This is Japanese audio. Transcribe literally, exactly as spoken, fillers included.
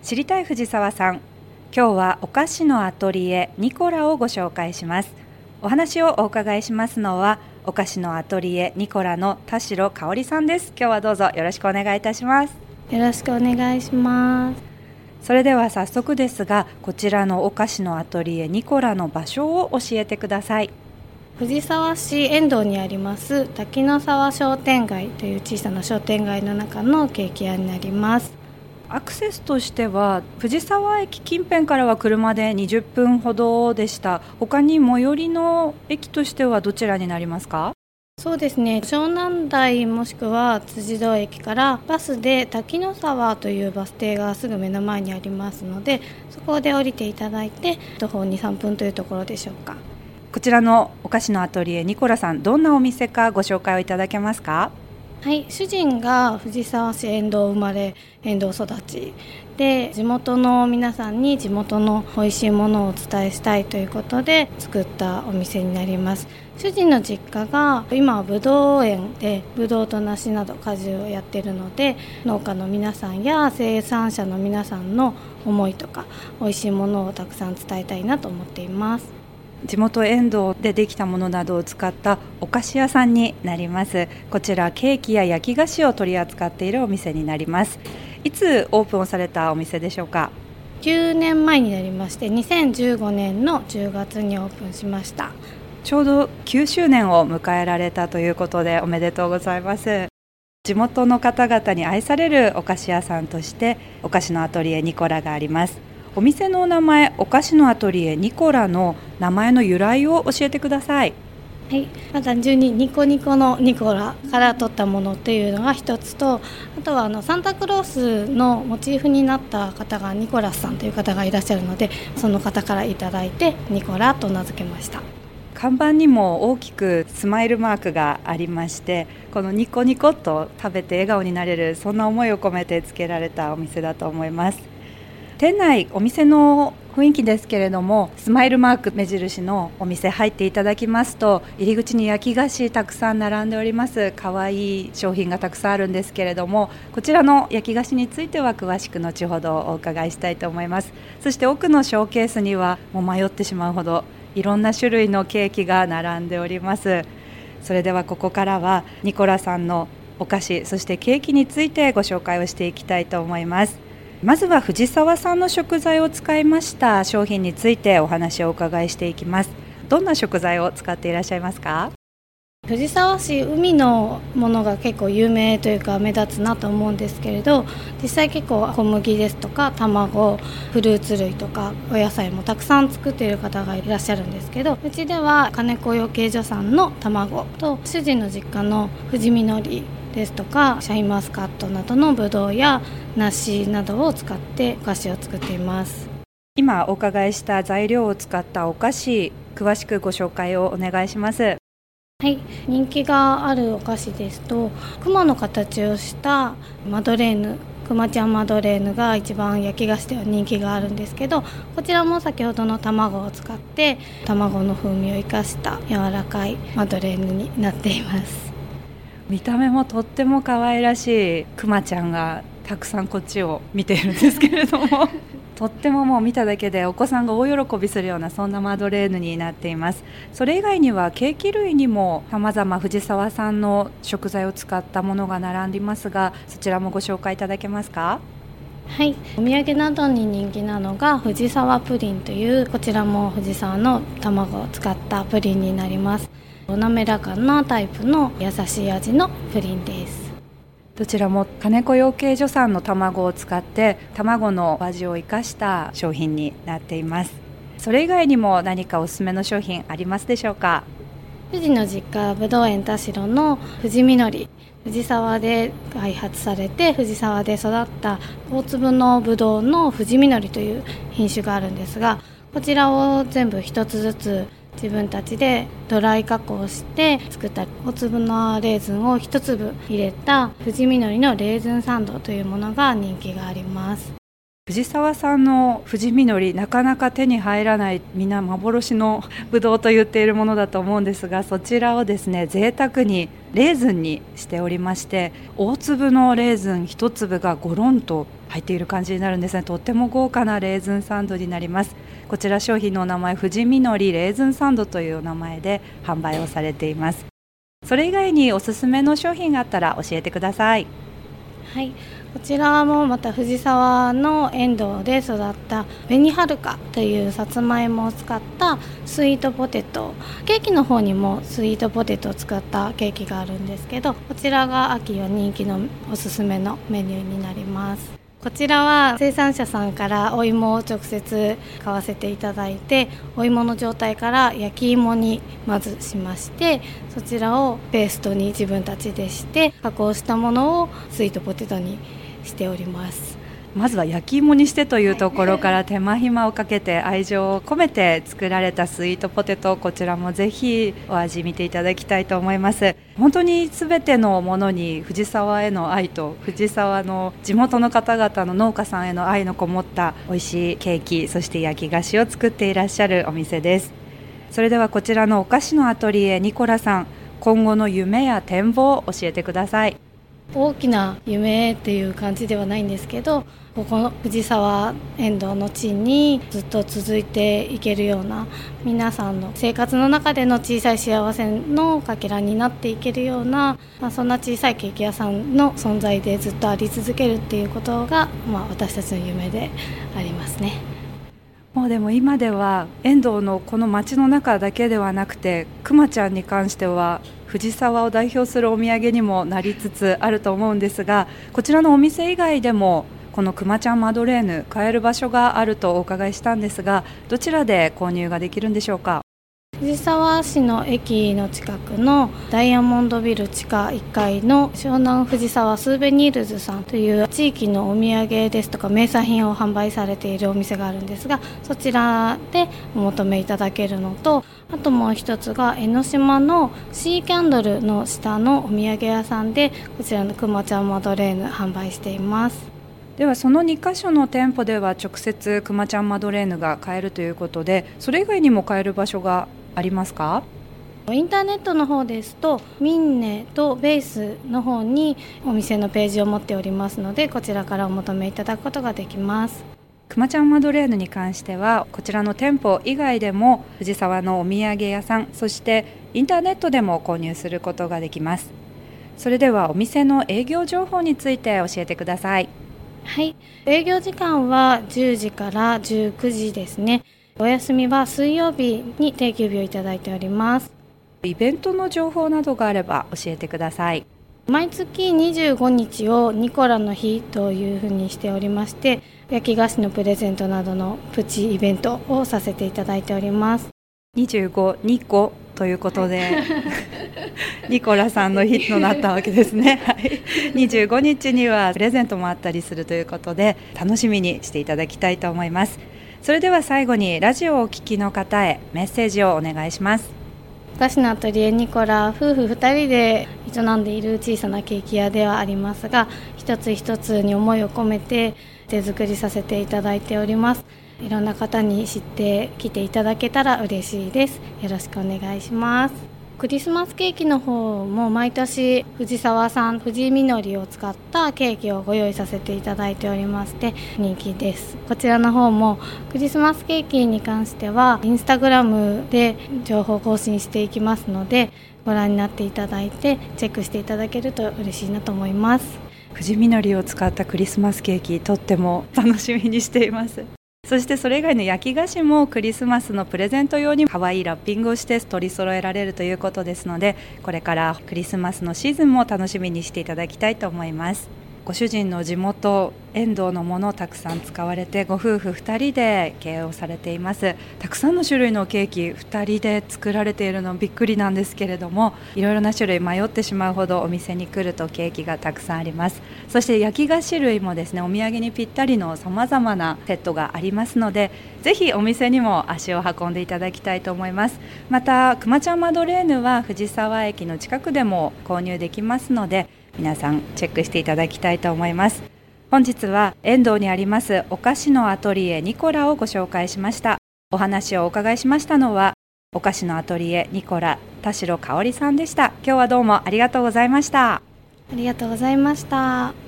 知りたい藤沢さん、今日はお菓子のアトリエニコラをご紹介します。お話をお伺いしますのはお菓子のアトリエニコラの田代香織さんです。今日はどうぞよろしくお願いいたします。 よろしくお願いします。 それでは早速ですが、こちらのお菓子のアトリエニコラの場所を教えてください。 藤沢市遠藤にあります滝の沢商店街という小さな商店街の中のケーキ屋になります。 アクセスとしては藤沢駅近辺からは車でにじゅっぷんほどでした。他に最寄りの駅としてはどちらになりますか？ そうですね、湘南台もしくは辻堂駅からバスで滝の沢というバス停がすぐ目の前にありますので、そこで降りていただいて徒歩 にさんぷんというところでしょうか。 こちらのお菓子のアトリエニコラさん、どんなお店かご紹介をいただけますか？ はい、主人が藤沢市遠藤生まれ遠藤育ちで、地元の皆さんに地元の美味しいものをお伝えしたいということで作ったお店になります。主人の実家が今はぶどう園でぶどうと梨など果樹をやっているので、農家の皆さんや生産者の皆さんの思いとか美味しいものをたくさん伝えたいなと思っています。 地元遠藤でできたものなどを使ったお菓子屋さんになります。こちらケーキや焼き菓子を取り扱っているお店になります。いつオープンをされたお店でしょうか？ きゅうねんまえになりまして、にせんじゅうごねんのじゅうがつにオープンしました。 ちょうどきゅうしゅうねんを迎えられたということでおめでとうございます。地元の方々に愛されるお菓子屋さんとしてお菓子のアトリエニコラがあります。お店のお名前、お菓子のアトリエニコラの名前の由来を教えてください。 はい、まあ、単純にニコニコのニコラから取ったものっていうのが一つと、あとはあのサンタクロースのモチーフになった方がニコラスさんという方がいらっしゃるので、その方からいただいてニコラと名付けました。 看板にも大きくスマイルマークがありまして、このニコニコと食べて笑顔になれる、そんな思いを込めて付けられたお店だと思います。店内、お店の雰囲気ですけれども、スマイルマーク目印のお店入っていただきますと、入り口に焼き菓子たくさん並んでおります。可愛い商品がたくさんあるんですけれども、こちらの焼き菓子については詳しく後ほどお伺いしたいと思います。そして奥のショーケースにはもう迷ってしまうほどいろんな種類のケーキが並んでおります。それではここからはニコラさんのお菓子、そしてケーキについてご紹介をしていきたいと思います。まずは藤沢産の食材を使いました商品についてお話をお伺いしていきます。どんな食材を使っていらっしゃいますか？ 藤沢市、海のものが結構有名というか目立つなと思うんですけれど、実際結構小麦ですとか卵、フルーツ類とかお野菜もたくさん作っている方がいらっしゃるんですけど、うちでは金子養鶏所さんの卵と主人の実家の富士見のりですとかシャインマスカットなどのブドウや梨などを使ってお菓子を作っています。 今お伺いした材料を使ったお菓子、詳しくご紹介をお願いします。 はい、人気があるお菓子ですと、熊の形をしたマドレーヌ、くまちゃんマドレーヌが一番焼き菓子では人気があるんですけど、こちらも先ほどの卵を使って卵の風味を生かした柔らかいマドレーヌになっています。 見た目もとっても可愛らしいくまちゃんがたくさんこっちを見ているんですけれどもとってももう見ただけでお子さんが大喜びするような、そんなマドレーヌになっています。それ以外にはケーキ類にも様々藤沢産の食材を使ったものが並んでいますが、そちらもご紹介いただけますか？ はい、お土産などに人気なのが藤沢プリンという、こちらも藤沢の卵を使ったプリンになります。滑らかなタイプの優しい味のプリンです。 どちらも金子養鶏所さんの卵を使って卵の味を生かした商品になっています。それ以外にも何かおすすめの商品ありますでしょうか？ 富士の実家ぶどう園田代の富士みのり、藤沢で開発されて藤沢で育った大粒のぶどうの富士みのりという品種があるんですが、こちらを全部一つずつ自分たちでドライ加工して作った大粒のレーズンを一粒入れた富士みのりのレーズンサンドというものが人気があります。 藤沢さんの藤みのり、なかなか手に入らない、みんな幻のぶどうと言っているものだと思うんですが、そちらをですね贅沢にレーズンにしておりまして、大粒のレーズン一粒がゴロンと入っている感じになるんですね。とっても豪華なレーズンサンドになります。こちら商品のお名前、藤みのりレーズンサンドというお名前で販売をされています。それ以外におすすめの商品があったら教えてください。 はい、こちらもまた藤沢の園童で育った紅はるかというさつまいもを使ったスイートポテト、ケーキの方にもスイートポテトを使ったケーキがあるんですけど、こちらが秋は人気のおすすめのメニューになります。こちらは生産者さんからお芋を直接買わせていただいて、お芋の状態から焼き芋にまずしまして、そちらをペーストに自分たちでして加工したものをスイートポテトにしております。 まずは焼き芋にしてというところから手間暇をかけて愛情を込めて作られたスイートポテト、こちらもぜひお味見ていただきたいと思います。本当に全てのものに藤沢への愛と藤沢の地元の方々の農家さんへの愛のこもった美味しいケーキ、そして焼き菓子を作っていらっしゃるお店です。それではこちらのお菓子のアトリエニコラさん、今後の夢や展望を教えてください。 大きな夢っていう感じではないんですけど、ここの藤沢園童の地にずっと続いていけるような、皆さんの生活の中での小さい幸せのかけらになっていけるような、まあ、そんな小さいケーキ屋さんの存在でずっとあり続けるっていうことが、まあ、私たちの夢でありますね。 もうでも今では園童のこの街の中だけではなくて、くまちゃんに関しては藤沢を代表するお土産にもなりつつあると思うんですが、こちらのお店以外でもこのくまちゃんマドレーヌ買える場所があるとお伺いしたんですが、どちらで購入ができるんでしょうか。 藤沢市の駅の近くのダイヤモンドビル地下いっかいの湘南藤沢スーベニールズさんという地域のお土産ですとか名産品を販売されているお店があるんですが、そちらでお求めいただけるのと、あともう一つが江ノ島のシーキャンドルの下のお土産屋さんで、こちらのくまちゃんマドレーヌ販売しています。 ではそのにカ所の店舗では直接くまちゃんマドレーヌが買えるということで、それ以外にも買える場所がありますか？ インターネットの方ですとミンネとベースの方にお店のページを持っておりますので、こちらからお求めいただくことができます。 くまちゃんマドレーヌに関してはこちらの店舗以外でも藤沢のお土産屋さん、そしてインターネットでも購入することができます。それではお店の営業情報について教えてください。 はい、営業時間はじゅうじからじゅうくじですね。お休みは水曜日に定休日をいただいております。 イベントの情報などがあれば教えてください。 毎月にじゅうごにちをニコラの日というふうにしておりまして、焼き菓子のプレゼントなどのプチイベントをさせていただいております。 にじゅうご、にこということでニコラさんの日となったわけですね、はい、にじゅうごにちにはプレゼントもあったりするということで、楽しみにしていただきたいと思います。それでは最後にラジオをお聞きの方へメッセージをお願いします。 私のアトリエニコラ、夫婦ふたりで営んでいる小さなケーキ屋ではありますが、一つ一つに思いを込めて手作りさせていただいております。いろんな方に知ってきていただけたら嬉しいです。よろしくお願いします。クリスマスケーキの方も毎年藤沢産藤みのりを使ったケーキをご用意させていただいておりまして人気です。こちらの方もクリスマスケーキに関してはインスタグラムで情報更新していきますので、ご覧になっていただいてチェックしていただけると嬉しいなと思います。 藤みのりを使ったクリスマスケーキ、とっても楽しみにしています。そしてそれ以外の焼き菓子もクリスマスのプレゼント用に可愛いラッピングをして取り揃えられるということですので、これからクリスマスのシーズンも楽しみにしていただきたいと思います。ご主人の地元遠藤のものをたくさん使われて、ご夫婦ふたりで経営をされています。たくさんの種類のケーキふたりで作られているのびっくりなんですけれども、いろいろな種類迷ってしまうほどお店に来るとケーキがたくさんあります。そして焼き菓子類もですね、お土産にぴったりのさまざまなセットがありますので、ぜひお店にも足を運んでいただきたいと思います。またくまちゃんマドレーヌは藤沢駅の近くでも購入できますので、皆さんチェックしていただきたいと思います。 本日は遠藤にありますお菓子のアトリエニコラをご紹介しました。お話をお伺いしましたのはお菓子のアトリエニコラ田代香織さんでした。今日はどうもありがとうございました。 ありがとうございました。